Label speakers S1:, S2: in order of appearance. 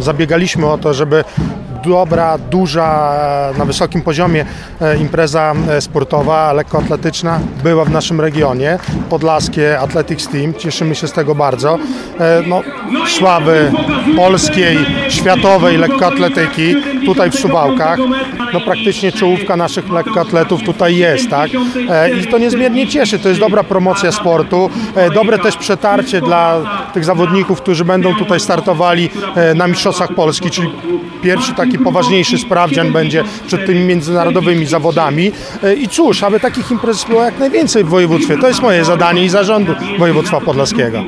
S1: zabiegaliśmy o to, żeby dobra, duża, na wysokim poziomie impreza sportowa, lekkoatletyczna była w naszym regionie. Podlaskie Athletics Team, cieszymy się z tego bardzo. Sławy polskiej, światowej lekkoatletyki tutaj w Suwałkach. Praktycznie czołówka naszych lekkoatletów tutaj jest, tak? I to niezmiernie cieszy, to jest dobra promocja sportu, dobre też przetarcie dla tych zawodników, którzy będą tutaj startowali na Mistrzostwach Polski, czyli pierwszy taki poważniejszy sprawdzian będzie przed tymi międzynarodowymi zawodami. I cóż, aby takich imprez było jak najwięcej w województwie. To jest moje zadanie i zarządu województwa podlaskiego.